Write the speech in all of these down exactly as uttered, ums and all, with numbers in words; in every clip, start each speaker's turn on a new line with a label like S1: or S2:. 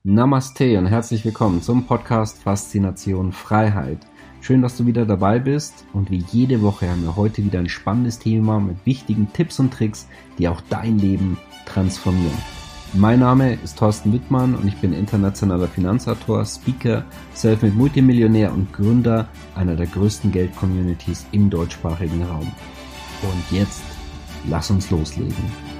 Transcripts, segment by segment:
S1: Namaste und herzlich willkommen zum Podcast Faszination Freiheit. Schön, dass du wieder dabei bist und wie jede Woche haben wir heute wieder ein spannendes Thema mit wichtigen Tipps und Tricks, die auch dein Leben transformieren. Mein Name ist Thorsten Wittmann und ich bin internationaler Finanzautor, Speaker, Selfmade Multimillionär und Gründer einer der größten Geld-Communities im deutschsprachigen Raum. Und jetzt lass uns loslegen.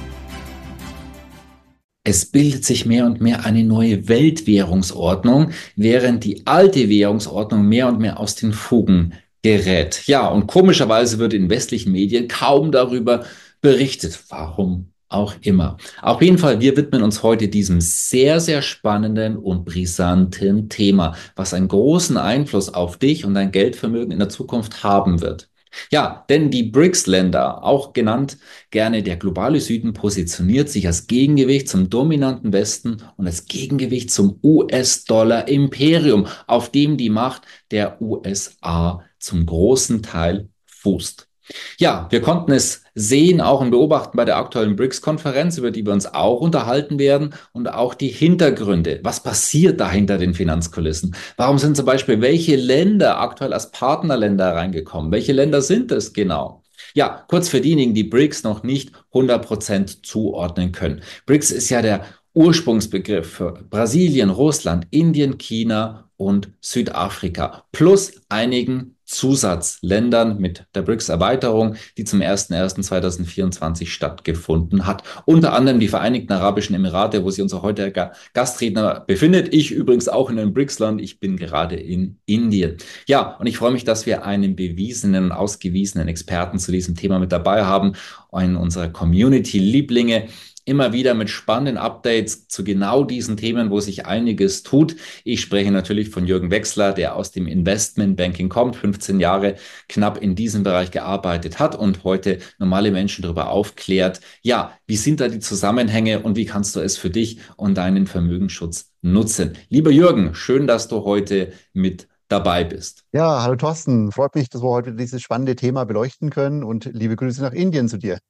S2: Es bildet sich mehr und mehr eine neue Weltwährungsordnung, während die alte Währungsordnung mehr und mehr aus den Fugen gerät. Ja, und komischerweise wird in westlichen Medien kaum darüber berichtet. Warum auch immer. Auf jeden Fall, wir widmen uns heute diesem sehr, sehr spannenden und brisanten Thema, was einen großen Einfluss auf dich und dein Geldvermögen in der Zukunft haben wird. Ja, denn die B R I C S-Länder, auch genannt gerne der globale Süden, positioniert sich als Gegengewicht zum dominanten Westen und als Gegengewicht zum U S-Dollar-Imperium, auf dem die Macht der U S A zum großen Teil fußt. Ja, wir konnten es sehen, auch und beobachten bei der aktuellen B R I C S-Konferenz, über die wir uns auch unterhalten werden, und auch die Hintergründe. Was passiert da hinter den Finanzkulissen? Warum sind zum Beispiel welche Länder aktuell als Partnerländer reingekommen? Welche Länder sind es genau? Ja, kurz für diejenigen, die B R I C S noch nicht hundert Prozent zuordnen können. B R I C S ist ja der Ursprungsbegriff für Brasilien, Russland, Indien, China und Südafrika plus einigen Zusatzländern mit der B R I C S-Erweiterung, die zum ersten ersten zweitausendvierundzwanzig stattgefunden hat. Unter anderem die Vereinigten Arabischen Emirate, wo sich unser heutiger Gastredner befindet. Ich übrigens auch in einem B R I C S-Land. Ich bin gerade in Indien. Ja, und ich freue mich, dass wir einen bewiesenen und ausgewiesenen Experten zu diesem Thema mit dabei haben, einen unserer Community-Lieblinge. Immer wieder mit spannenden Updates zu genau diesen Themen, wo sich einiges tut. Ich spreche natürlich von Jürgen Wechsler, der aus dem Investmentbanking kommt, fünfzehn Jahre knapp in diesem Bereich gearbeitet hat und heute normale Menschen darüber aufklärt, ja, wie sind da die Zusammenhänge und wie kannst du es für dich und deinen Vermögensschutz nutzen. Lieber Jürgen, schön, dass du heute mit dabei bist.
S3: Ja, hallo Thorsten, freut mich, dass wir heute dieses spannende Thema beleuchten können und liebe Grüße nach Indien zu dir.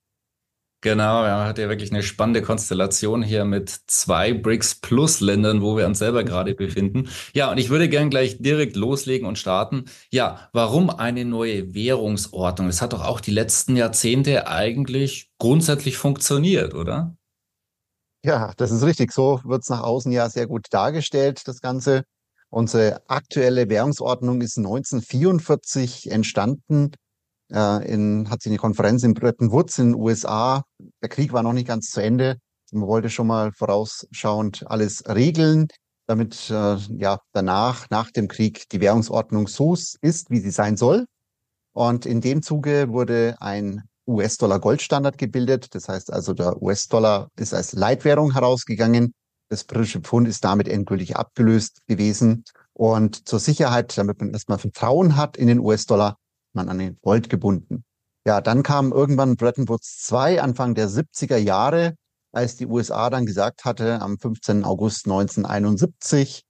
S2: Genau, er hat ja wirklich eine spannende Konstellation hier mit zwei B R I C S-Plus-Ländern, wo wir uns selber gerade befinden. Ja, und ich würde gern gleich direkt loslegen und starten. Ja, warum eine neue Währungsordnung? Das hat doch auch die letzten Jahrzehnte eigentlich grundsätzlich funktioniert, oder?
S3: Ja, das ist richtig. So wird es nach außen ja sehr gut dargestellt, das Ganze. Unsere aktuelle Währungsordnung ist neunzehnhundertvierundvierzig entstanden. Äh, in, hat sich eine Konferenz in Bretton Woods in den U S A. Der Krieg war noch nicht ganz zu Ende. Man wollte schon mal vorausschauend alles regeln, damit äh, ja danach, nach dem Krieg, die Währungsordnung so ist, wie sie sein soll. Und in dem Zuge wurde ein U S-Dollar-Goldstandard gebildet. Das heißt also, der U S-Dollar ist als Leitwährung herausgegangen. Das britische Pfund ist damit endgültig abgelöst gewesen. Und zur Sicherheit, damit man erstmal Vertrauen hat in den U S-Dollar, man an den Gold gebunden. Ja, dann kam irgendwann Bretton Woods zwei, Anfang der siebziger Jahre, als die U S A dann gesagt hatte, am fünfzehnten August neunzehnhunderteinundsiebzig,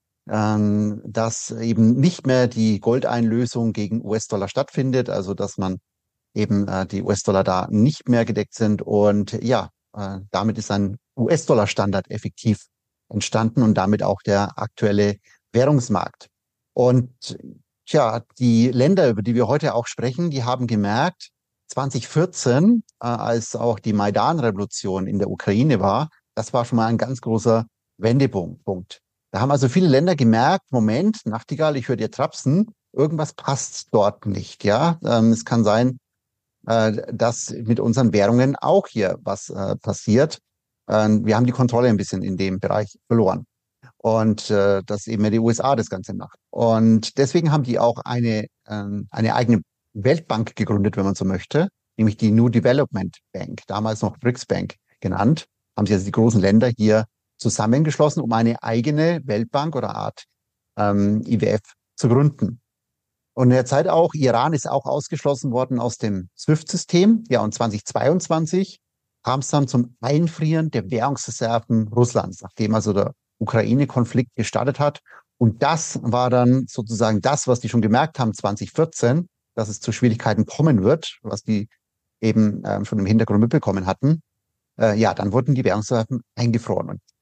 S3: ähm, dass eben nicht mehr die Goldeinlösung gegen U S-Dollar stattfindet, also dass man eben äh, die U S-Dollar da nicht mehr gedeckt sind. Und ja, äh, damit ist ein U S-Dollar-Standard effektiv entstanden und damit auch der aktuelle Währungsmarkt. Und tja, die Länder, über die wir heute auch sprechen, die haben gemerkt, zweitausendvierzehn, äh, als auch die Maidan-Revolution in der Ukraine war, das war schon mal ein ganz großer Wendepunkt. Da haben also viele Länder gemerkt, Moment, Nachtigall, ich höre dir trapsen, irgendwas passt dort nicht. Ja, ähm, es kann sein, äh, dass mit unseren Währungen auch hier was äh, passiert. Ähm, wir haben die Kontrolle ein bisschen in dem Bereich verloren. Und äh, dass eben die U S A das Ganze macht. Und deswegen haben die auch eine, ähm, eine eigene Weltbank gegründet, wenn man so möchte, nämlich die New Development Bank, damals noch B R I C S Bank genannt. Haben sie also die großen Länder hier zusammengeschlossen, um eine eigene Weltbank oder Art ähm, I W F zu gründen. Und in der Zeit auch, Iran ist auch ausgeschlossen worden aus dem SWIFT-System. Ja, und zweitausendzweiundzwanzig kam es dann zum Einfrieren der Währungsreserven Russlands, nachdem also der Ukraine-Konflikt gestartet hat. Und das war dann sozusagen das, was die schon gemerkt haben zweitausendvierzehn, dass es zu Schwierigkeiten kommen wird, was die eben ähm, schon im Hintergrund mitbekommen hatten. Äh, ja, dann wurden die Währungsreserven eingefroren. Und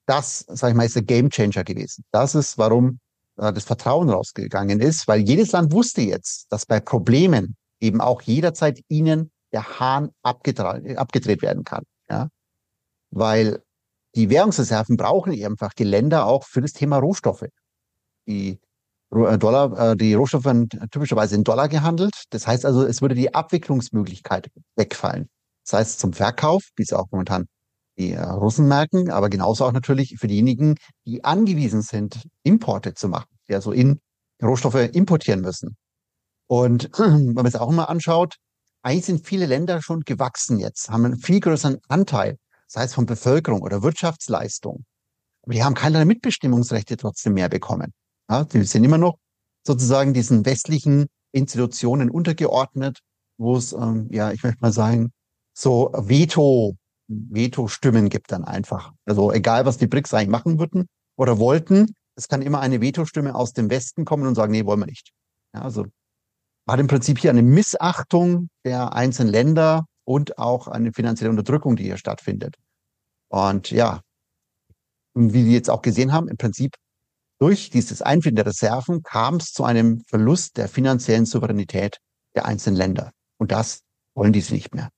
S3: das, sag ich mal, ist der Gamechanger gewesen. Das ist, warum äh, das Vertrauen rausgegangen ist, weil jedes Land wusste jetzt, dass bei Problemen eben auch jederzeit ihnen der Hahn abgedreht, abgedreht werden kann. Ja? Weil die Währungsreserven brauchen eben einfach die Länder auch für das Thema Rohstoffe. Die Dollar, äh, die Rohstoffe werden typischerweise in Dollar gehandelt. Das heißt also, es würde die Abwicklungsmöglichkeit wegfallen. Das heißt, zum Verkauf, wie es auch momentan die äh, Russen merken, aber genauso auch natürlich für diejenigen, die angewiesen sind, Importe zu machen, die also in Rohstoffe importieren müssen. Und wenn man es auch immer anschaut, eigentlich sind viele Länder schon gewachsen jetzt, haben einen viel größeren Anteil, sei es von Bevölkerung oder Wirtschaftsleistung. Aber die haben keinerlei Mitbestimmungsrechte trotzdem mehr bekommen. Ja, die sind immer noch sozusagen diesen westlichen Institutionen untergeordnet, wo es, ähm, ja, ich möchte mal sagen, so Veto, Veto-Stimmen gibt dann einfach. Also egal, was die B R I C S eigentlich machen würden oder wollten, es kann immer eine Veto-Stimme aus dem Westen kommen und sagen, nee, wollen wir nicht. Ja, also hat im Prinzip hier eine Missachtung der einzelnen Länder und auch eine finanzielle Unterdrückung, die hier stattfindet. Und ja, wie wir jetzt auch gesehen haben, im Prinzip durch dieses Einfrieren der Reserven kam es zu einem Verlust der finanziellen Souveränität der einzelnen Länder. Und das wollen diese nicht mehr.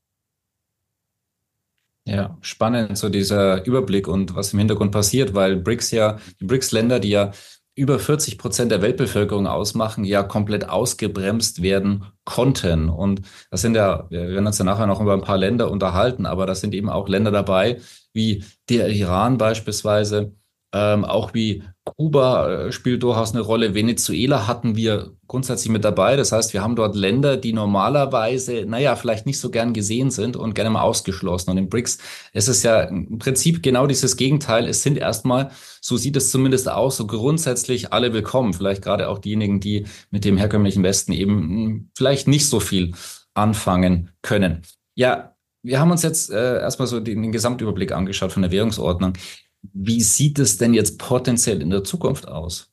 S2: Ja, spannend, so dieser Überblick und was im Hintergrund passiert, weil B R I C S ja, die B R I C S-Länder, die ja über vierzig Prozent der Weltbevölkerung ausmachen, ja komplett ausgebremst werden konnten. Und das sind ja, wir werden uns ja nachher noch über ein paar Länder unterhalten, aber das sind eben auch Länder dabei, wie der Iran beispielsweise, ähm, auch wie Kuba äh, spielt durchaus eine Rolle. Venezuela hatten wir grundsätzlich mit dabei. Das heißt, wir haben dort Länder, die normalerweise, naja, vielleicht nicht so gern gesehen sind und gerne mal ausgeschlossen. Und im B R I C S ist es ja im Prinzip genau dieses Gegenteil. Es sind erstmal, so sieht es zumindest aus, so grundsätzlich alle willkommen. Vielleicht gerade auch diejenigen, die mit dem herkömmlichen Westen eben mh, vielleicht nicht so viel anfangen können. Ja, wir haben uns jetzt äh, erstmal so den, den Gesamtüberblick angeschaut von der Währungsordnung. Wie sieht es denn jetzt potenziell in der Zukunft aus?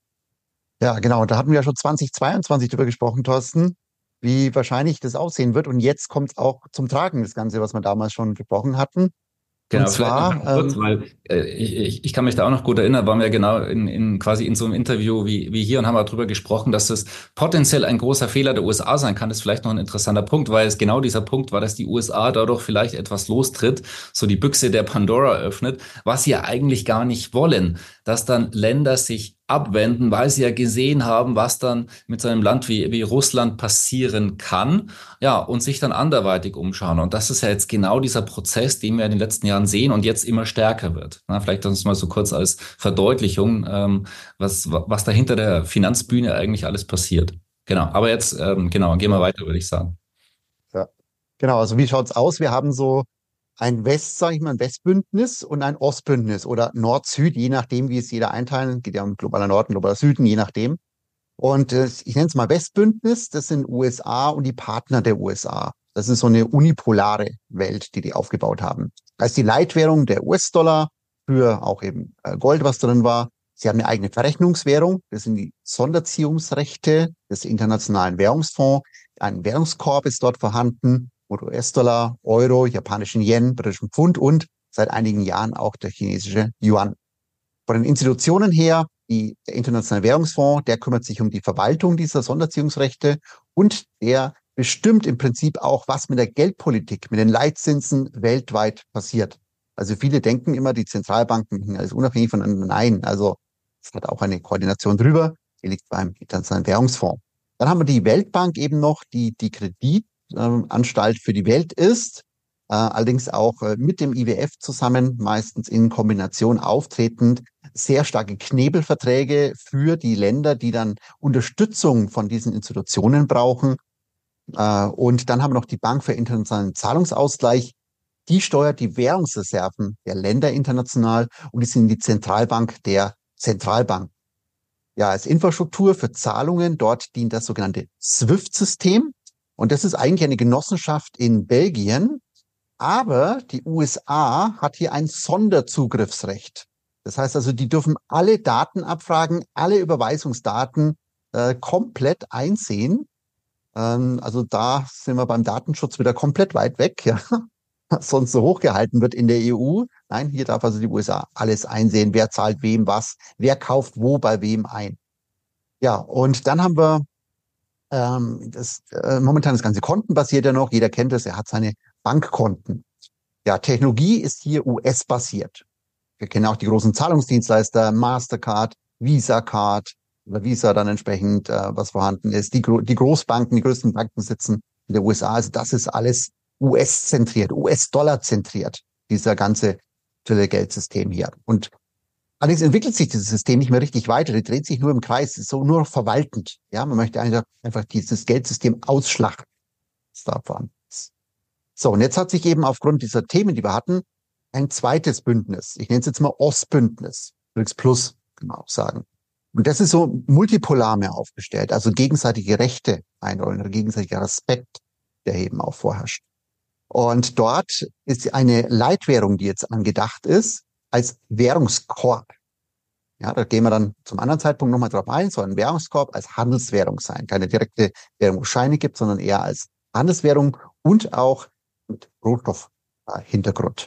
S3: Ja, genau. Da hatten wir ja schon zweitausendzweiundzwanzig drüber gesprochen, Thorsten, wie wahrscheinlich das aussehen wird. Und jetzt kommt es auch zum Tragen, das Ganze, was wir damals schon besprochen hatten.
S2: Genau,
S3: Und
S2: vielleicht noch
S3: zwar,
S2: ganz kurz,
S3: ähm,
S2: weil äh, ich, ich ich kann mich da auch noch gut erinnern, waren wir genau in, in quasi in so einem Interview wie, wie hier und haben darüber gesprochen, dass es potenziell ein großer Fehler der U S A sein kann. Das ist vielleicht noch ein interessanter Punkt, weil es genau dieser Punkt war, dass die U S A dadurch vielleicht etwas lostritt, so die Büchse der Pandora öffnet, was sie ja eigentlich gar nicht wollen, dass dann Länder sich abwenden, weil sie ja gesehen haben, was dann mit so einem Land wie, wie Russland passieren kann, ja, und sich dann anderweitig umschauen. Und das ist ja jetzt genau dieser Prozess, den wir in den letzten Jahren sehen und jetzt immer stärker wird. Na, vielleicht uns mal so kurz als Verdeutlichung, ähm, was, was da hinter der Finanzbühne eigentlich alles passiert. Genau, aber jetzt, ähm, genau, gehen wir weiter, würde ich sagen.
S3: ja, genau, also wie schaut's aus? Wir haben so ein West, sage ich mal, ein Westbündnis und ein Ostbündnis oder Nord-Süd, je nachdem, wie es jeder einteilen. Geht ja um globaler Norden, globaler Süden, je nachdem. Und äh, ich nenne es mal Westbündnis, das sind U S A und die Partner der U S A. Das ist so eine unipolare Welt, die die aufgebaut haben. Da ist die Leitwährung der U S-Dollar, für auch eben äh, Gold, was drin war. Sie haben eine eigene Verrechnungswährung, das sind die Sonderziehungsrechte des Internationalen Währungsfonds. Ein Währungskorb ist dort vorhanden, wo U S-Dollar, Euro, japanischen Yen, britischen Pfund und seit einigen Jahren auch der chinesische Yuan. Von den Institutionen her, die, der Internationale Währungsfonds, der kümmert sich um die Verwaltung dieser Sonderziehungsrechte und der bestimmt im Prinzip auch, was mit der Geldpolitik, mit den Leitzinsen weltweit passiert. Also viele denken immer, die Zentralbanken sind alles unabhängig voneinander. Nein, also es hat auch eine Koordination drüber. Die liegt beim Internationalen Währungsfonds. Dann haben wir die Weltbank eben noch, die die Kreditanstalt für die Welt ist, äh, allerdings auch äh, mit dem I W F zusammen, meistens in Kombination auftretend, sehr starke Knebelverträge für die Länder, die dann Unterstützung von diesen Institutionen brauchen. Äh, und dann haben wir noch die Bank für internationalen Zahlungsausgleich. Die steuert die Währungsreserven der Länder international und die sind die Zentralbank der Zentralbank. Ja, als Infrastruktur für Zahlungen, dort dient das sogenannte SWIFT-System. Und das ist eigentlich eine Genossenschaft in Belgien. Aber die U S A hat hier ein Sonderzugriffsrecht. Das heißt also, die dürfen alle Datenabfragen, alle Überweisungsdaten äh, komplett einsehen. Ähm, also da sind wir beim Datenschutz wieder komplett weit weg. Ja. sonst so hochgehalten wird in der E U. Nein, hier darf also die U S A alles einsehen, wer zahlt wem was, wer kauft wo bei wem ein. Ja, und dann haben wir ähm, das, äh, momentan das ganze kontenbasiert ja noch. Jeder kennt es, er hat seine Bankkonten. Ja, Technologie ist hier U S-basiert. Wir kennen auch die großen Zahlungsdienstleister, Mastercard, Visa Card, oder Visa dann entsprechend, äh, was vorhanden ist. Die, die Großbanken, die größten Banken sitzen in der U S A. Also das ist alles U S-zentriert, U S-Dollar-zentriert, dieser ganze aktuelle Geldsystem hier. Und allerdings entwickelt sich dieses System nicht mehr richtig weiter. Die dreht sich nur im Kreis, ist so nur noch verwaltend. Ja, man möchte einfach, einfach dieses Geldsystem ausschlachten. Davon. So, und jetzt hat sich eben aufgrund dieser Themen, die wir hatten, ein zweites Bündnis. Ich nenne es jetzt mal Ostbündnis. BRICS Plus, kann man auch sagen. Und das ist so multipolar mehr aufgestellt, also gegenseitige Rechte einräumen, gegenseitiger Respekt, der eben auch vorherrscht. Und dort ist eine Leitwährung, die jetzt angedacht ist, als Währungskorb. Ja, da gehen wir dann zum anderen Zeitpunkt nochmal drauf ein, soll ein Währungskorb als Handelswährung sein. Keine direkte Währung, wo es Scheine gibt, sondern eher als Handelswährung und auch mit Rohstoffhintergrund.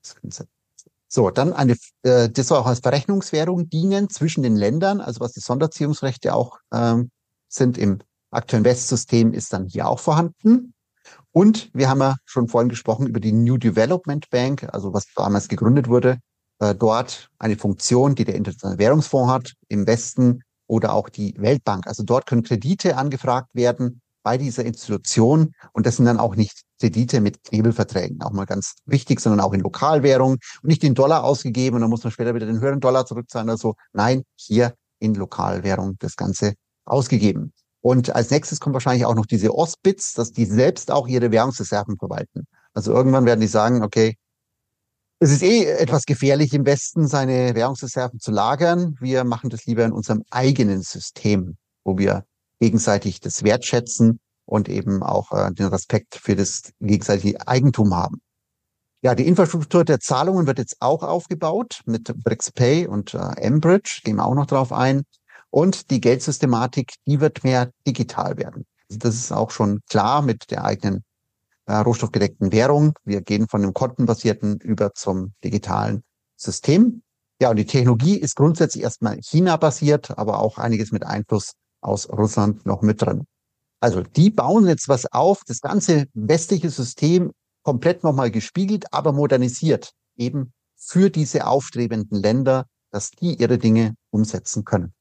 S3: So, dann eine, äh, das soll auch als Verrechnungswährung dienen zwischen den Ländern, also was die Sonderziehungsrechte auch ähm, sind im aktuellen Westsystem, ist dann hier auch vorhanden. Und wir haben ja schon vorhin gesprochen über die New Development Bank, also was damals gegründet wurde, äh, dort eine Funktion, die der Internationale Währungsfonds hat im Westen oder auch die Weltbank. Also dort können Kredite angefragt werden bei dieser Institution und das sind dann auch nicht Kredite mit Knebelverträgen, auch mal ganz wichtig, sondern auch in Lokalwährung und nicht in Dollar ausgegeben und dann muss man später wieder den höheren Dollar zurückzahlen oder so. Nein, hier in Lokalwährung das Ganze ausgegeben. Und als nächstes kommt wahrscheinlich auch noch diese Ostbits, dass die selbst auch ihre Währungsreserven verwalten. Also irgendwann werden die sagen, okay, es ist eh etwas gefährlich im Westen, seine Währungsreserven zu lagern. Wir machen das lieber in unserem eigenen System, wo wir gegenseitig das wertschätzen und eben auch äh, den Respekt für das gegenseitige Eigentum haben. Ja, die Infrastruktur der Zahlungen wird jetzt auch aufgebaut mit BRICS Pay und äh, mBridge, gehen wir auch noch drauf ein. Und die Geldsystematik, die wird mehr digital werden. Also das ist auch schon klar mit der eigenen äh, rohstoffgedeckten Währung. Wir gehen von dem kontenbasierten über zum digitalen System. Ja, und die Technologie ist grundsätzlich erstmal China-basiert, aber auch einiges mit Einfluss aus Russland noch mit drin. Also die bauen jetzt was auf, das ganze westliche System komplett nochmal gespiegelt, aber modernisiert, eben für diese aufstrebenden Länder, dass die ihre Dinge umsetzen können.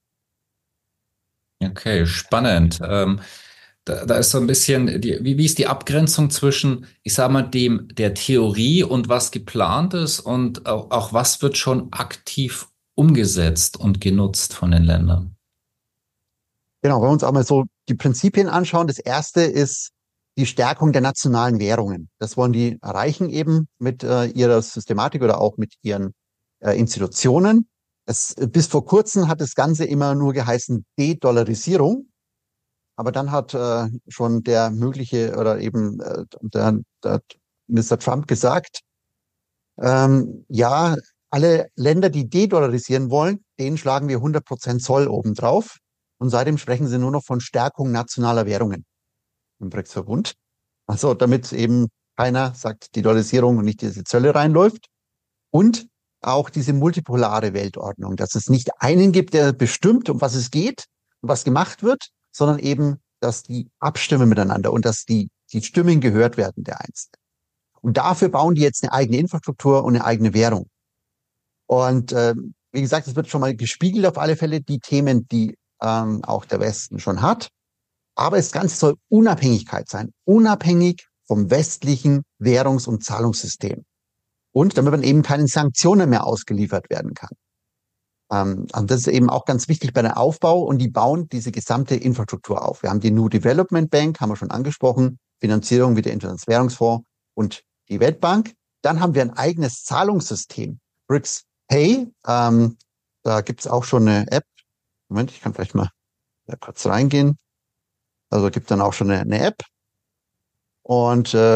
S2: Okay, spannend. Ähm, da, da ist so ein bisschen, die, wie, wie ist die Abgrenzung zwischen, ich sag mal, dem der Theorie und was geplant ist und auch, auch was wird schon aktiv umgesetzt und genutzt von den Ländern?
S3: Genau, wenn wir uns auch mal so die Prinzipien anschauen. Das erste ist die Stärkung der nationalen Währungen. Das wollen die erreichen eben mit äh, ihrer Systematik oder auch mit ihren äh, Institutionen. Es, bis vor kurzem hat das Ganze immer nur geheißen De-Dollarisierung. Aber dann hat äh, schon der mögliche oder eben äh, der, der Mister Trump gesagt, ähm, ja, alle Länder, die de-dollarisieren wollen, denen schlagen wir hundert Prozent Zoll obendrauf. Und seitdem sprechen sie nur noch von Stärkung nationaler Währungen im BRICS-Verbund. Also damit eben keiner sagt, die Dollarisierung und nicht diese Zölle reinläuft. Und auch diese multipolare Weltordnung, dass es nicht einen gibt, der bestimmt, um was es geht und was gemacht wird, sondern eben, dass die abstimmen miteinander und dass die, die Stimmen gehört werden der Einzelnen. Und dafür bauen die jetzt eine eigene Infrastruktur und eine eigene Währung. Und äh, wie gesagt, es wird schon mal gespiegelt auf alle Fälle, die Themen, die ähm, auch der Westen schon hat. Aber das Ganze soll Unabhängigkeit sein, unabhängig vom westlichen Währungs- und Zahlungssystem. Und damit man eben keinen Sanktionen mehr ausgeliefert werden kann. Ähm, und das ist eben auch ganz wichtig bei der Aufbau und die bauen diese gesamte Infrastruktur auf. Wir haben die New Development Bank, haben wir schon angesprochen, Finanzierung wie der Internationale Währungsfonds und die Weltbank. Dann haben wir ein eigenes Zahlungssystem, BRICS Pay. Ähm, da gibt es auch schon eine App. Moment, ich kann vielleicht mal da kurz reingehen. Also gibt dann auch schon eine, eine App. Und äh,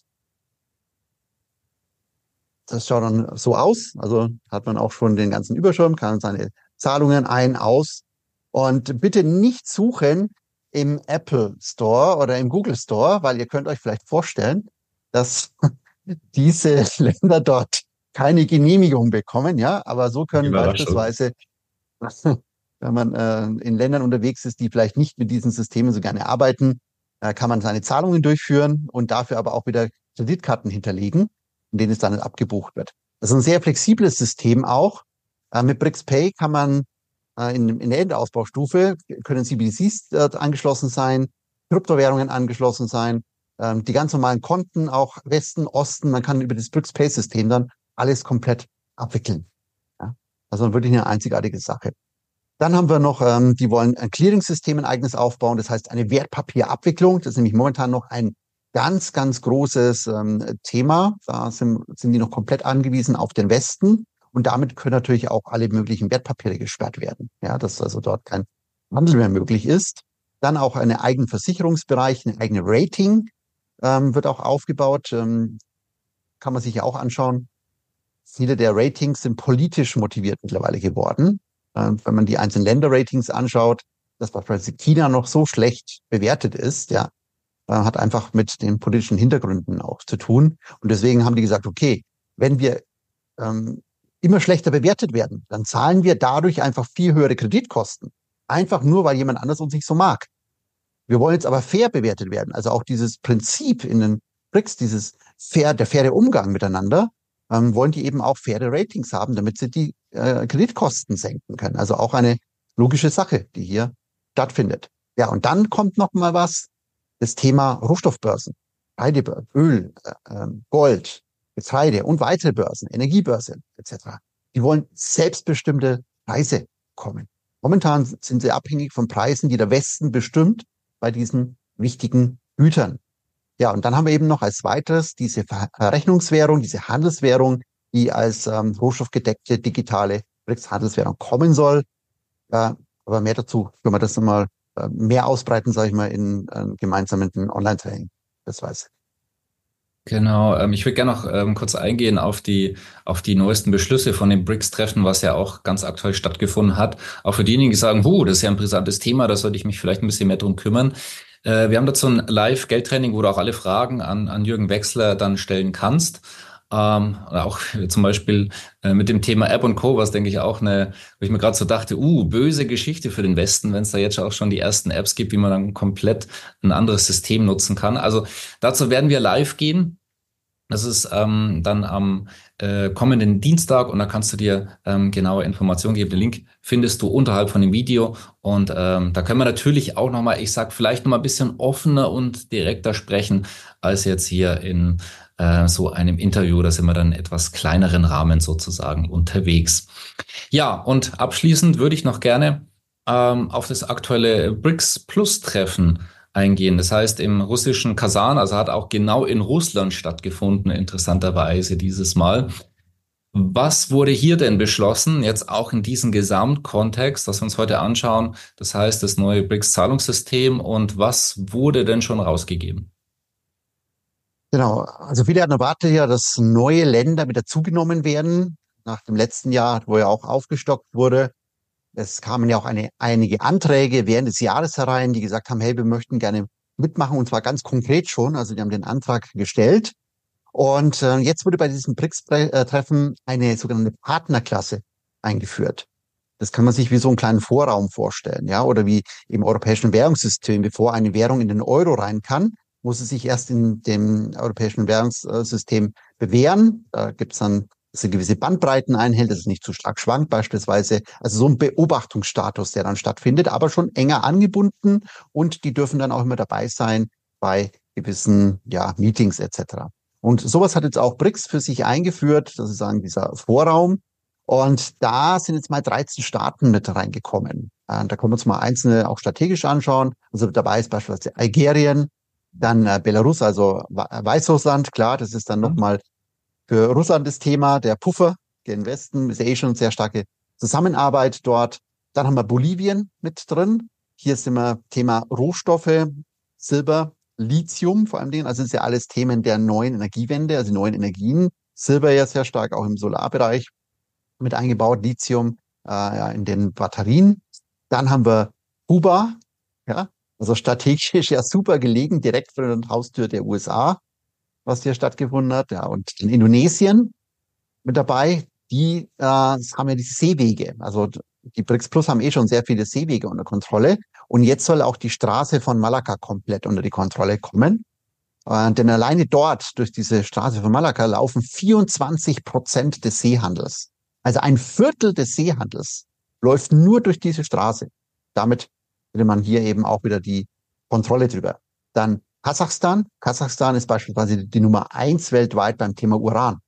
S3: das schaut dann so aus. Also hat man auch schon den ganzen Überschirm, kann seine Zahlungen ein, aus. Und bitte nicht suchen im Apple Store oder im Google Store, weil ihr könnt euch vielleicht vorstellen, dass diese Länder dort keine Genehmigung bekommen, ja, aber so können
S2: Überraschung.
S3: beispielsweise, wenn man äh, in Ländern unterwegs ist, die vielleicht nicht mit diesen Systemen so gerne arbeiten, äh, kann man seine Zahlungen durchführen und dafür aber auch wieder Kreditkarten hinterlegen, in denen es dann abgebucht wird. Das ist ein sehr flexibles System auch. Äh, mit BRICS-Pay kann man äh, in, in der Endausbaustufe, können C B D Cs dort angeschlossen sein, Kryptowährungen angeschlossen sein, ähm, die ganz normalen Konten, auch Westen, Osten, man kann über das BRICS-Pay-System dann alles komplett abwickeln. Ja? Also wirklich eine einzigartige Sache. Dann haben wir noch, ähm, die wollen ein Clearing-System ein eigenes aufbauen, das heißt eine Wertpapierabwicklung. Das ist nämlich momentan noch ein ganz, ganz großes ähm, Thema. Da sind, sind die noch komplett angewiesen auf den Westen und damit können natürlich auch alle möglichen Wertpapiere gesperrt werden. Ja, dass also dort kein Handel mehr möglich ist. Dann auch einen eigenen Versicherungsbereich, eine eigene Rating ähm, wird auch aufgebaut. Ähm, kann man sich ja auch anschauen. Viele der Ratings sind politisch motiviert mittlerweile geworden. Äh, wenn man die einzelnen Länder-Ratings anschaut, dass beispielsweise China noch so schlecht bewertet ist, ja, äh, hat einfach mit den politischen Hintergründen auch zu tun. Und deswegen haben die gesagt, okay, wenn wir ähm, immer schlechter bewertet werden, dann zahlen wir dadurch einfach viel höhere Kreditkosten. Einfach nur, weil jemand anders uns nicht so mag. Wir wollen jetzt aber fair bewertet werden. Also auch dieses Prinzip in den BRICS, dieses fair, der faire Umgang miteinander, ähm, wollen die eben auch faire Ratings haben, damit sie die äh, Kreditkosten senken können. Also auch eine logische Sache, die hier stattfindet. Ja, und dann kommt noch mal was, das Thema Rohstoffbörsen, Getreide, Öl, äh, Gold, Getreide und weitere Börsen, Energiebörse et cetera. Die wollen selbstbestimmte Preise bekommen. Momentan sind sie abhängig von Preisen, die der Westen bestimmt bei diesen wichtigen Gütern. Ja, und dann haben wir eben noch als weiteres diese Verrechnungswährung, diese Handelswährung, die als ähm, rohstoffgedeckte digitale BRICS-Handelswährung kommen soll. Ja, aber mehr dazu können wir das nochmal äh, mehr ausbreiten, sage ich mal, in äh, gemeinsamen Online-Training. Das weiß ich.
S2: Genau, ähm, ich würde gerne noch ähm, kurz eingehen auf die auf die neuesten Beschlüsse von dem BRICS-Treffen, was ja auch ganz aktuell stattgefunden hat. Auch für diejenigen, die sagen, huh, das ist ja ein brisantes Thema, da sollte ich mich vielleicht ein bisschen mehr drum kümmern. Äh, wir haben dazu ein Live-Geldtraining, wo du auch alle Fragen an an Jürgen Wechsler dann stellen kannst. Ähm, auch zum Beispiel äh, mit dem Thema App und Co., was denke ich auch eine, wo ich mir gerade so dachte, uh, böse Geschichte für den Westen, wenn es da jetzt auch schon die ersten Apps gibt, wie man dann komplett ein anderes System nutzen kann. Also dazu werden wir live gehen. Das ist ähm, dann am äh, kommenden Dienstag und da kannst du dir ähm, genaue Informationen geben. Den Link findest du unterhalb von dem Video und ähm, da können wir natürlich auch nochmal, ich sag vielleicht nochmal ein bisschen offener und direkter sprechen als jetzt hier in äh, so einem Interview. Da sind wir dann in etwas kleineren Rahmen sozusagen unterwegs. Ja, und abschließend würde ich noch gerne ähm, auf das aktuelle BRICS Plus Treffen eingehen. Das heißt, im russischen Kasan, also hat auch genau in Russland stattgefunden, interessanterweise dieses Mal. Was wurde hier denn beschlossen, jetzt auch in diesem Gesamtkontext, das wir uns heute anschauen? Das heißt, das neue BRICS-Zahlungssystem und was wurde denn schon rausgegeben?
S3: Genau, also viele hatten erwartet ja, dass neue Länder wieder zugenommen werden. Nach dem letzten Jahr, wo ja auch aufgestockt wurde. Es kamen ja auch eine, einige Anträge während des Jahres herein, die gesagt haben, hey, wir möchten gerne mitmachen und zwar ganz konkret schon. Also die haben den Antrag gestellt. Und äh, jetzt wurde bei diesem BRICS-Treffen eine sogenannte Partnerklasse eingeführt. Das kann man sich wie so einen kleinen Vorraum vorstellen, ja, oder wie im europäischen Währungssystem. Bevor eine Währung in den Euro rein kann, muss es sich erst in dem europäischen Währungssystem bewähren. Da gibt es dann, dass er gewisse Bandbreiten einhält, dass es nicht zu stark schwankt beispielsweise. Also so ein Beobachtungsstatus, der dann stattfindet, aber schon enger angebunden und die dürfen dann auch immer dabei sein bei gewissen ja, Meetings et cetera. Und sowas hat jetzt auch BRICS für sich eingeführt, das ist sagen dieser Vorraum. Und da sind jetzt mal dreizehn Staaten mit reingekommen. Da können wir uns mal einzelne auch strategisch anschauen. Also dabei ist beispielsweise Algerien, dann äh, Belarus, also Weißrussland, klar, das ist dann nochmal für Russland das Thema, der Puffer gen Westen, ist ja eh schon sehr starke Zusammenarbeit dort. Dann haben wir Bolivien mit drin. Hier ist immer Thema Rohstoffe, Silber, Lithium vor allem, also das ist ja alles Themen der neuen Energiewende, also neuen Energien. Silber ja sehr stark auch im Solarbereich mit eingebaut, Lithium äh, ja, in den Batterien. Dann haben wir Kuba, ja, also strategisch ja super gelegen, direkt vor der Haustür der U S A. was hier stattgefunden hat. Ja, und in Indonesien mit dabei, die äh, haben ja diese Seewege. Also die BRICS Plus haben eh schon sehr viele Seewege unter Kontrolle. Und jetzt soll auch die Straße von Malakka komplett unter die Kontrolle kommen. Äh, denn alleine dort, durch diese Straße von Malakka, laufen vierundzwanzig Prozent des Seehandels. Also ein Viertel des Seehandels läuft nur durch diese Straße. Damit hätte man hier eben auch wieder die Kontrolle drüber. Dann Kasachstan. Kasachstan ist beispielsweise die Nummer eins weltweit beim Thema Uran.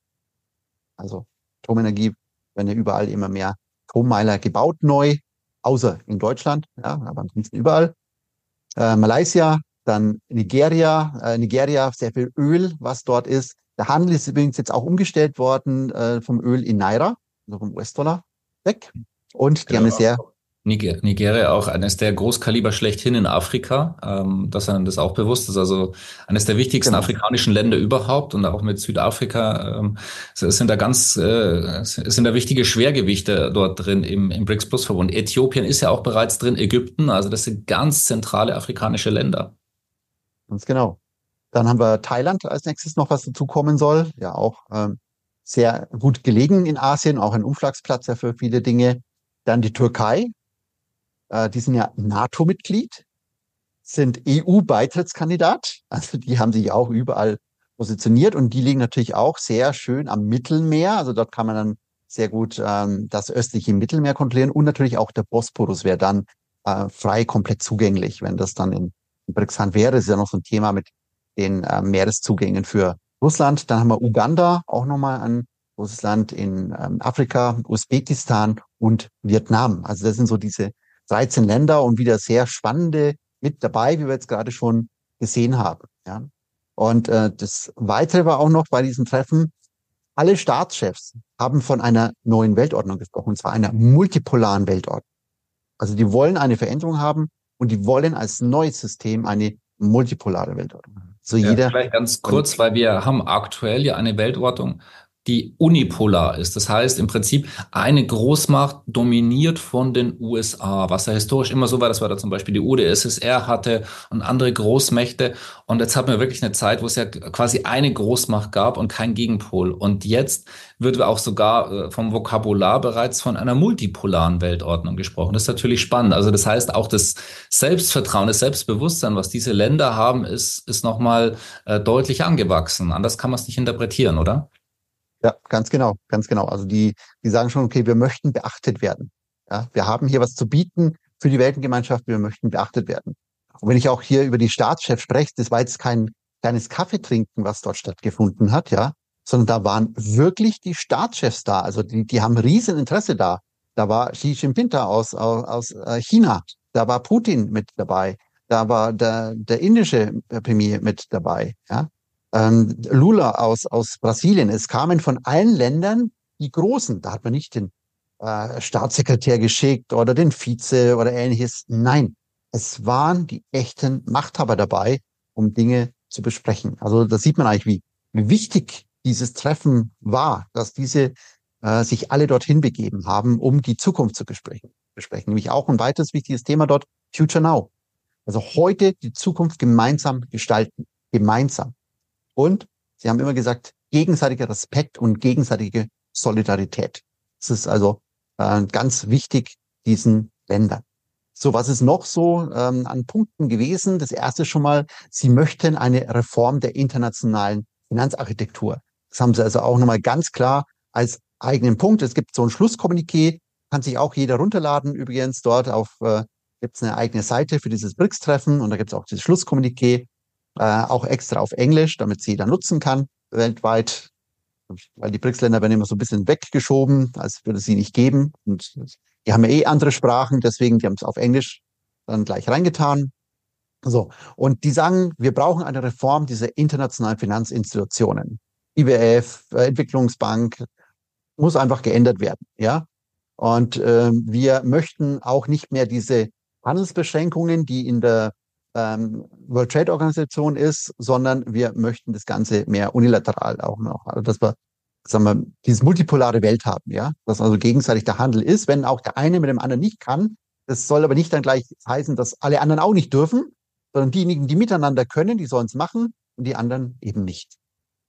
S3: Also Atomenergie werden ja überall immer mehr Atommeiler gebaut neu, außer in Deutschland, ja, aber ansonsten überall. Äh, Malaysia, dann Nigeria, äh, Nigeria, sehr viel Öl, was dort ist. Der Handel ist übrigens jetzt auch umgestellt worden äh, vom Öl in Naira, also vom U S-Dollar weg. Und die
S2: Ja,
S3: haben eine sehr
S2: Niger Nigeria auch eines der Großkaliber schlechthin in Afrika, ähm, dass einem das auch bewusst ist. Also eines der wichtigsten
S3: genau.
S2: afrikanischen Länder überhaupt und auch mit Südafrika ähm, es sind da ganz äh, es sind da wichtige Schwergewichte dort drin im, im BRICS Plus Verbund. Äthiopien ist ja auch bereits drin, Ägypten, also das sind ganz zentrale afrikanische Länder.
S3: Ganz genau. Dann haben wir Thailand als nächstes noch, was dazu kommen soll. Ja, auch ähm, sehr gut gelegen in Asien, auch ein Umschlagsplatz ja für viele Dinge. Dann die Türkei. Äh, die sind ja NATO-Mitglied, sind E U-Beitrittskandidat. Also die haben sich auch überall positioniert und die liegen natürlich auch sehr schön am Mittelmeer. Also dort kann man dann sehr gut ähm, das östliche Mittelmeer kontrollieren und natürlich auch der Bosporus wäre dann äh, frei komplett zugänglich, wenn das dann in BRICS wäre. Das ist ja noch so ein Thema mit den äh, Meereszugängen für Russland. Dann haben wir Uganda, auch nochmal ein großes Land in ähm, Afrika, Usbekistan und Vietnam. Also das sind so diese dreizehn Länder und wieder sehr spannende mit dabei, wie wir jetzt gerade schon gesehen haben. Ja. Und äh, das Weitere war auch noch bei diesem Treffen, alle Staatschefs haben von einer neuen Weltordnung gesprochen, und zwar einer multipolaren Weltordnung. Also die wollen eine Veränderung haben und die wollen als neues System eine multipolare Weltordnung. So
S2: Ja,
S3: jeder
S2: vielleicht ganz kurz, weil wir haben aktuell ja eine Weltordnung, die unipolar ist. Das heißt im Prinzip, eine Großmacht dominiert von den U S A, was ja historisch immer so war. Das war da zum Beispiel die U d S S R hatte und andere Großmächte. Und jetzt haben wir wirklich eine Zeit, wo es ja quasi eine Großmacht gab und kein Gegenpol. Und jetzt wird auch sogar äh, vom Vokabular bereits von einer multipolaren Weltordnung gesprochen. Das ist natürlich spannend. Also das heißt, auch das Selbstvertrauen, das Selbstbewusstsein, was diese Länder haben, ist, ist nochmal äh, deutlich angewachsen. Anders kann man es nicht interpretieren, oder?
S3: Ja, ganz genau, ganz genau. Also die, die sagen schon, okay, wir möchten beachtet werden. Ja, wir haben hier was zu bieten für die Weltengemeinschaft, wir möchten beachtet werden. Und wenn ich auch hier über die Staatschefs spreche, das war jetzt kein kleines Kaffeetrinken, was dort stattgefunden hat, ja, sondern da waren wirklich die Staatschefs da. Also die, die haben riesen Interesse da. Da war Xi Jinping da aus, aus, aus China, da war Putin mit dabei, da war der, der indische Premier mit dabei, ja. Ähm, Lula aus, aus Brasilien. Es kamen von allen Ländern die Großen. Da hat man nicht den äh, Staatssekretär geschickt oder den Vize oder ähnliches. Nein, es waren die echten Machthaber dabei, um Dinge zu besprechen. Also da sieht man eigentlich, wie, wie wichtig dieses Treffen war, dass diese äh, sich alle dorthin begeben haben, um die Zukunft zu besprechen. besprechen. Nämlich auch ein weiteres wichtiges Thema dort, Future Now. Also heute die Zukunft gemeinsam gestalten. Gemeinsam. Und sie haben immer gesagt, gegenseitiger Respekt und gegenseitige Solidarität. Das ist also äh, ganz wichtig diesen Ländern. So, was ist noch so ähm, an Punkten gewesen? Das erste schon mal, sie möchten eine Reform der internationalen Finanzarchitektur. Das haben sie also auch nochmal ganz klar als eigenen Punkt. Es gibt so ein Schlusskommuniqué, kann sich auch jeder runterladen. Übrigens dort auf äh, gibt es eine eigene Seite für dieses BRICS-Treffen und da gibt es auch dieses Schlusskommuniqué. Äh, auch extra auf Englisch, damit es jeder nutzen kann, weltweit. Weil die BRICS-Länder werden immer so ein bisschen weggeschoben, als würde es sie nicht geben. Und die haben ja eh andere Sprachen, deswegen, die haben es auf Englisch dann gleich reingetan. So. Und die sagen, wir brauchen eine Reform dieser internationalen Finanzinstitutionen. I W F, äh, Entwicklungsbank, muss einfach geändert werden, ja. Und äh, wir möchten auch nicht mehr diese Handelsbeschränkungen, die in der ähm, World Trade Organisation ist, sondern wir möchten das Ganze mehr unilateral auch noch. Also dass wir, sagen wir, dieses multipolare Welt haben, ja, dass also gegenseitig der Handel ist, wenn auch der eine mit dem anderen nicht kann. Das soll aber nicht dann gleich heißen, dass alle anderen auch nicht dürfen, sondern diejenigen, die miteinander können, die sollen es machen und die anderen eben nicht.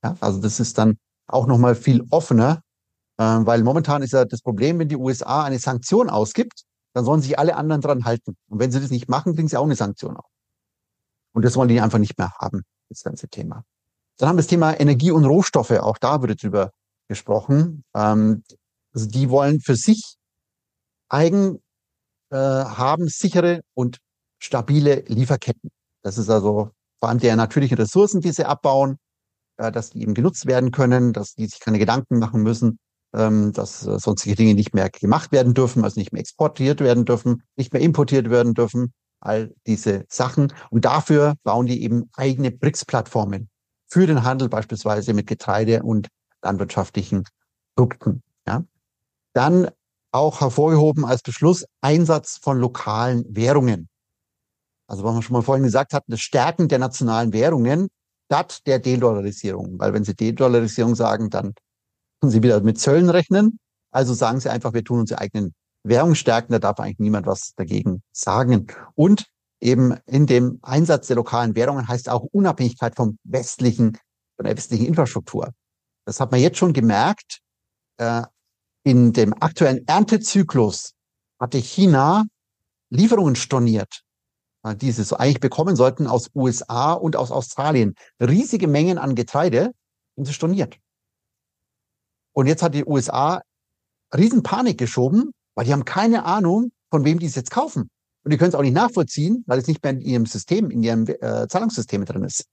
S3: Ja, also das ist dann auch nochmal viel offener, äh, weil momentan ist ja das Problem, wenn die U S A eine Sanktion ausgibt, dann sollen sich alle anderen dran halten. Und wenn sie das nicht machen, kriegen sie auch eine Sanktion auf. Und das wollen die einfach nicht mehr haben, das ganze Thema. Dann haben wir das Thema Energie und Rohstoffe. Auch da wurde drüber gesprochen. Ähm, also die wollen für sich eigen äh, haben sichere und stabile Lieferketten. Das ist also vor allem der natürlichen Ressourcen, die sie abbauen, äh, dass die eben genutzt werden können, dass die sich keine Gedanken machen müssen, ähm, dass äh, sonstige Dinge nicht mehr gemacht werden dürfen, also nicht mehr exportiert werden dürfen, nicht mehr importiert werden dürfen, all diese Sachen. Und dafür bauen die eben eigene B R I C S-Plattformen für den Handel beispielsweise mit Getreide und landwirtschaftlichen Produkten. Ja. Dann auch hervorgehoben als Beschluss Einsatz von lokalen Währungen. Also was wir schon mal vorhin gesagt hatten, das Stärken der nationalen Währungen statt der Dedollarisierung. Weil wenn Sie Dedollarisierung sagen, dann tun Sie wieder mit Zöllen rechnen. Also sagen Sie einfach, wir tun unsere eigenen Währungen stärken. Da darf eigentlich niemand was dagegen sagen. Und eben in dem Einsatz der lokalen Währungen heißt auch Unabhängigkeit vom westlichen, von der westlichen Infrastruktur. Das hat man jetzt schon gemerkt. Äh, in dem aktuellen Erntezyklus hatte China Lieferungen storniert, die sie so eigentlich bekommen sollten aus U S A und aus Australien. Riesige Mengen an Getreide sind sie storniert. Und jetzt hat die U S A Riesenpanik geschoben, weil die haben keine Ahnung, von wem die es jetzt kaufen. Und die können es auch nicht nachvollziehen, weil es nicht mehr in ihrem System, in ihrem äh, Zahlungssystem drin ist.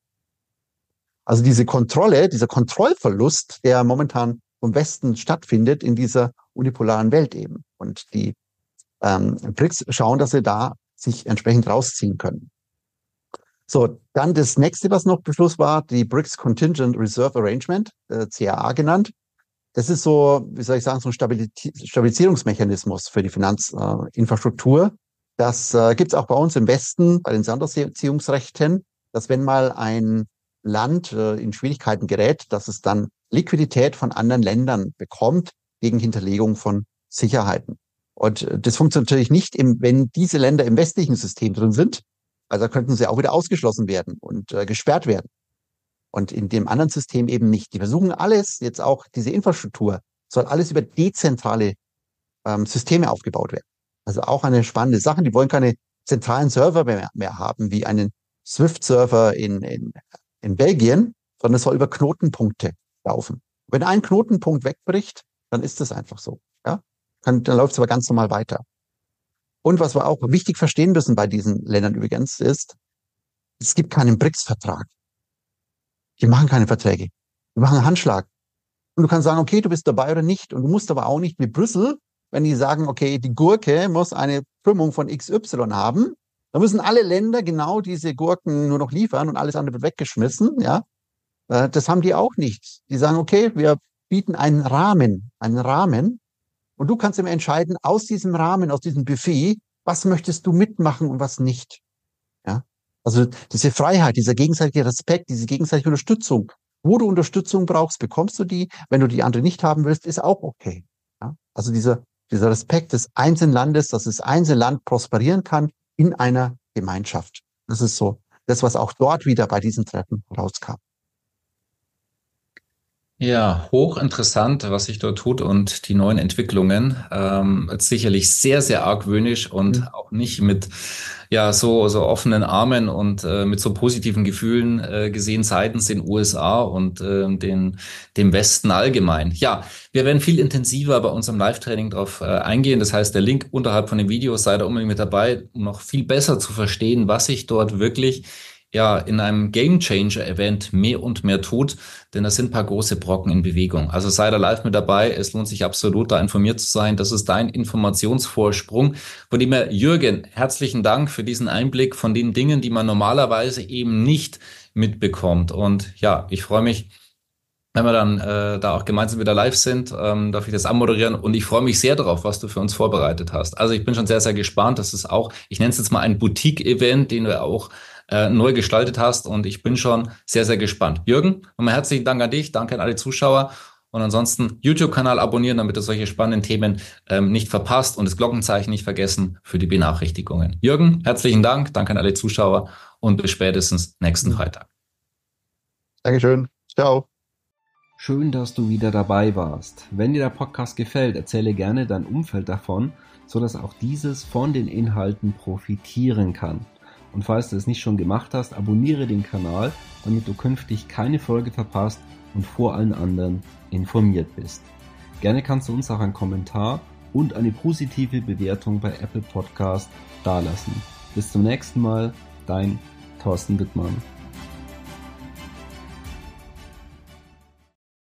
S3: Also diese Kontrolle, dieser Kontrollverlust, der momentan vom Westen stattfindet in dieser unipolaren Welt eben. Und die ähm, B R I C S schauen, dass sie da sich entsprechend rausziehen können. So, dann das nächste, was noch Beschluss war, die B R I C S Contingent Reserve Arrangement, äh, C R A genannt. Das ist so, wie soll ich sagen, so ein Stabilis- Stabilisierungsmechanismus für die Finanzinfrastruktur. Äh, das äh, gibt es auch bei uns im Westen, bei den Sonderziehungsrechten, dass wenn mal ein Land äh, in Schwierigkeiten gerät, dass es dann Liquidität von anderen Ländern bekommt gegen Hinterlegung von Sicherheiten. Und äh, das funktioniert natürlich nicht, im, wenn diese Länder im westlichen System drin sind. Also könnten sie auch wieder ausgeschlossen werden und äh, gesperrt werden. Und in dem anderen System eben nicht. Die versuchen alles, jetzt auch diese Infrastruktur, soll alles über dezentrale ähm, Systeme aufgebaut werden. Also auch eine spannende Sache. Die wollen keine zentralen Server mehr, mehr haben, wie einen Swift-Server in, in, in Belgien, sondern es soll über Knotenpunkte laufen. Wenn ein Knotenpunkt wegbricht, dann ist das einfach so. Ja? Dann, dann läuft es aber ganz normal weiter. Und was wir auch wichtig verstehen müssen bei diesen Ländern übrigens ist, es gibt keinen B R I C S-Vertrag. Die machen keine Verträge. Die machen einen Handschlag. Und du kannst sagen, okay, du bist dabei oder nicht. Und du musst aber auch nicht wie Brüssel, wenn die sagen, okay, die Gurke muss eine Krümmung von X Y haben, dann müssen alle Länder genau diese Gurken nur noch liefern und alles andere wird weggeschmissen. Ja, das haben die auch nicht. Die sagen, okay, wir bieten einen Rahmen, einen Rahmen. Und du kannst immer entscheiden, aus diesem Rahmen, aus diesem Buffet, was möchtest du mitmachen und was nicht. Ja. Also diese Freiheit, dieser gegenseitige Respekt, diese gegenseitige Unterstützung. Wo du Unterstützung brauchst, bekommst du die. Wenn du die andere nicht haben willst, ist auch okay. Ja? Also dieser, dieser Respekt des einzelnen Landes, dass das einzelne Land prosperieren kann in einer Gemeinschaft. Das ist so das, was auch dort wieder bei diesen Treffen rauskam.
S2: Ja, hochinteressant, was sich dort tut und die neuen Entwicklungen. Ähm, sicherlich sehr, sehr argwöhnisch und
S3: Mhm.
S2: auch nicht mit ja so so offenen Armen und äh, mit so positiven Gefühlen äh, gesehen seitens den U S A und äh, den dem Westen allgemein. Ja, wir werden viel intensiver bei unserem Live-Training darauf äh, eingehen. Das heißt, der Link unterhalb von dem Video, sei da unbedingt mit dabei, um noch viel besser zu verstehen, was sich dort wirklich ja in einem Game Changer Event mehr und mehr tut, denn das sind ein paar große Brocken in Bewegung. Also sei da live mit dabei. Es lohnt sich absolut, da informiert zu sein. Das ist dein Informationsvorsprung. Von dem her, Jürgen, herzlichen Dank für diesen Einblick von den Dingen, die man normalerweise eben nicht mitbekommt. Und ja, ich freue mich, wenn wir dann äh, da auch gemeinsam wieder live sind, ähm, darf ich das anmoderieren und ich freue mich sehr darauf, was du für uns vorbereitet hast. Also ich bin schon sehr, sehr gespannt. Das ist auch, ich nenne es jetzt mal ein Boutique-Event, den du auch äh, neu gestaltet hast und ich bin schon sehr, sehr gespannt. Jürgen, nochmal herzlichen Dank an dich, danke an alle Zuschauer und ansonsten YouTube-Kanal abonnieren, damit ihr solche spannenden Themen ähm, nicht verpasst und das Glockenzeichen nicht vergessen für die Benachrichtigungen. Jürgen, herzlichen Dank, danke an alle Zuschauer und bis spätestens nächsten Freitag.
S3: Dankeschön. Ciao.
S1: Schön, dass du wieder dabei warst. Wenn dir der Podcast gefällt, erzähle gerne dein Umfeld davon, sodass auch dieses von den Inhalten profitieren kann. Und falls du es nicht schon gemacht hast, abonniere den Kanal, damit du künftig keine Folge verpasst und vor allen anderen informiert bist. Gerne kannst du uns auch einen Kommentar und eine positive Bewertung bei Apple Podcast dalassen. Bis zum nächsten Mal, dein Thorsten Wittmann.